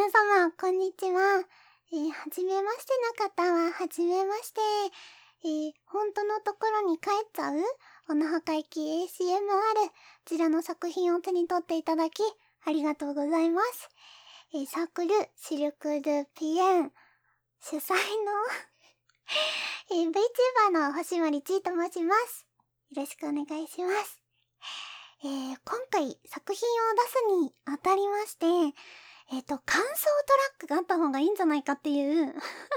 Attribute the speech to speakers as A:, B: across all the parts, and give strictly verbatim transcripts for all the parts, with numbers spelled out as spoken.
A: 皆様、こんにちは。えー、はじめましての方は、はじめまして。えー、本当のところに帰っちゃうおなほ会期 エーシーエムアール。こちらの作品を手に取っていただき、ありがとうございます。えー、サークル、シルク・ドゥ・ピエン、主催の、えー、VTuber の星森ちーと申します。よろしくお願いします。えー、今回作品を出すにあたりまして、えっと、感想トラックがあった方がいいんじゃないかっていう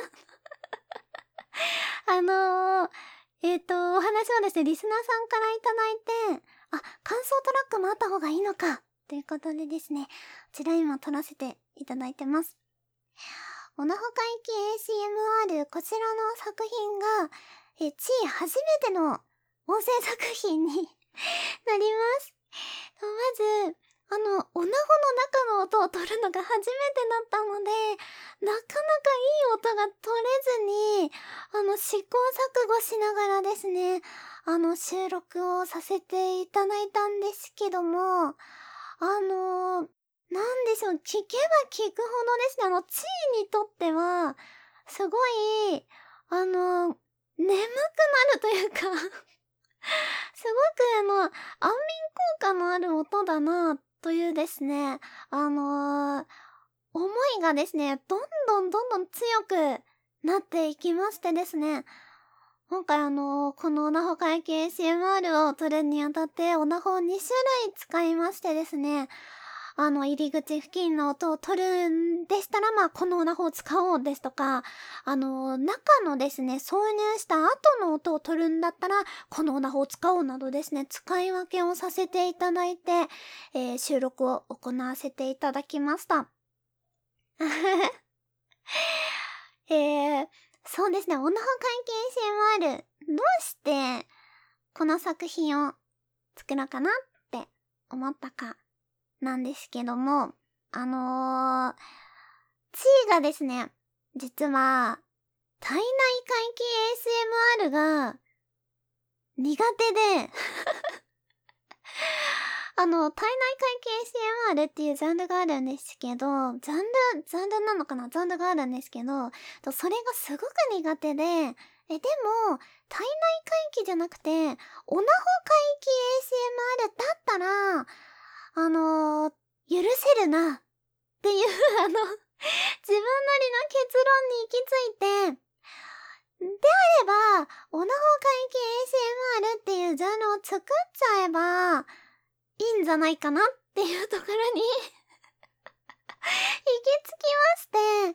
A: あのー、えっと、お話をですね、リスナーさんからいただいて、あ、感想トラックもあった方がいいのか、ということでですね、こちら今撮らせていただいてます。おなほ会期 エーシーエムアール、こちらの作品が、え、地位初めての音声作品になります。まず、あの、おなほの中の音を取るのが初めてだったので、なかなかいい音が取れずに、あの、試行錯誤しながらですね、あの、収録をさせていただいたんですけども、あの、なんでしょう、聞けば聞くほどですね、あの、地位にとっては、すごい、あの、眠くなるというかすごくあの、安眠効果のある音だな、というですね、あのー、思いがですね、どんどんどんどん強くなっていきましてですね、今回あのー、このオナホ会期 エーシーエムアール を撮るにあたって、オナホをにしゅるい使いましてですね、あの、入り口付近の音を取るんでしたら、まあ、このオナホを使おうですとか、あの、中のですね、挿入した後の音を取るんだったら、このオナホを使おうなどですね、使い分けをさせていただいて、えー、収録を行わせていただきました。えー、そうですね、オナホ会期 エーシーエムアール、どうして、この作品を作ろうかなって思ったか。なんですけども、あのー、地位がですね、実は、体内回帰 エーシーエムアール が苦手であの、体内回帰 エーシーエムアール っていうジャンルがあるんですけど、ジャンル、ジャンルなのかなジャンルがあるんですけど、それがすごく苦手で、え、でも、体内回帰じゃなくて、オナホ回帰 エーシーエムアール だったら、あのー、許せるなっていうあの自分なりの結論に行き着いて、であれば、オナホ会期 エーシーエムアール っていうジャンルを作っちゃえばいいんじゃないかなっていうところに行き着きまして、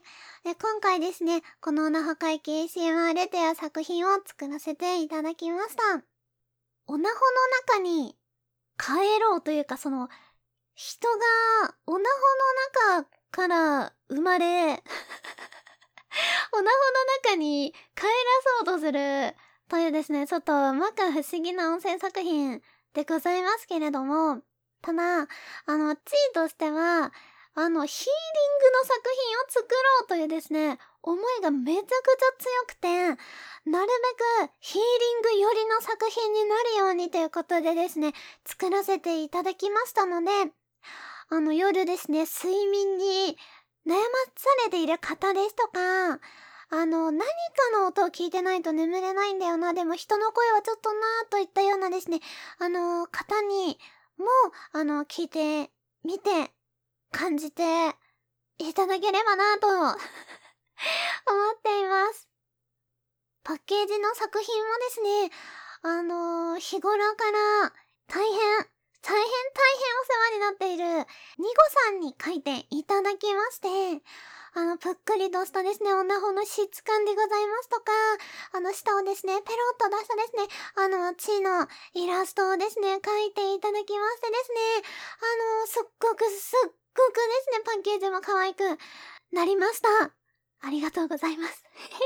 A: で今回ですね、このオナホ会期 エーシーエムアール という作品を作らせていただきました。オナホの中に帰ろうというか、その人がオナホの中から生まれオナホの中に帰らそうとするというですね、ちょっと摩訶不思議な音声作品でございますけれども、ただ、あの、地位としては、あの、ヒーリングの作品を作ろうというですね、思いがめちゃくちゃ強くて、なるべくヒーリング寄りの作品になるようにということでですね、作らせていただきましたので、あの、夜ですね、睡眠に悩まされている方ですとか、あの、何かの音を聞いてないと眠れないんだよな、でも人の声はちょっとなぁといったようなですね、あの、方にも、あの、聞いてみて、感じていただければなぁと思っています。パッケージの作品もですね、あの、日頃から大変、大変大変お世話になっているニゴさんに書いていただきまして、あの、ぷっくりとしたですね、オナホの質感でございますとか、あの、下をですね、ペロッと出したですね、あの、地のイラストをですね、書いていただきましてですね、あの、すっごくすっごくですね、パッケージも可愛くなりました。ありがとうございます。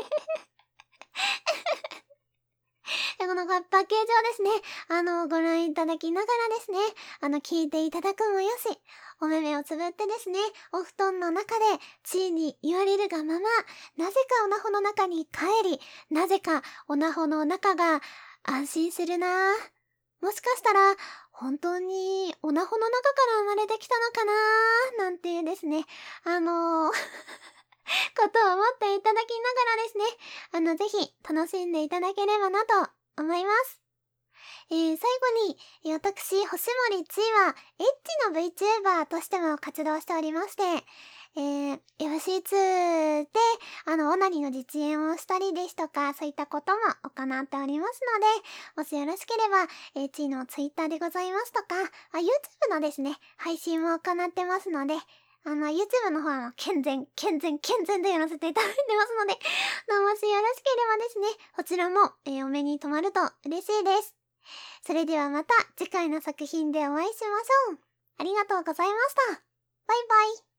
A: このパッケージをですね、あの、ご覧いただきながらですね、あの、聞いていただくもよし、お目目をつぶってですね、お布団の中で、地位に言われるがまま、なぜかオナホの中に帰り、なぜかオナホの中が安心するなぁ。 もしかしたら、本当にオナホの中から生まれてきたのかなーなんていうですね、あのーことを思っていただきながらですね、あの、ぜひ楽しんでいただければなと思います。えー、最後に、えー私、星森ちいは、エッチの VTuber としても活動しておりまして、えー、エフシーツー で、あの、オナニーの実演をしたりですとか、そういったことも行っておりますので、もしよろしければ、えー、ちいの Twitter でございますとか、あ、YouTube のですね、配信も行ってますので、あの、YouTube の方はもう健全、健全、健全でやらせていただいてますので、どうもしよろしければですね、こちらも、えーお目に留まると嬉しいです。それではまた次回の作品でお会いしましょう。ありがとうございました。バイバイ。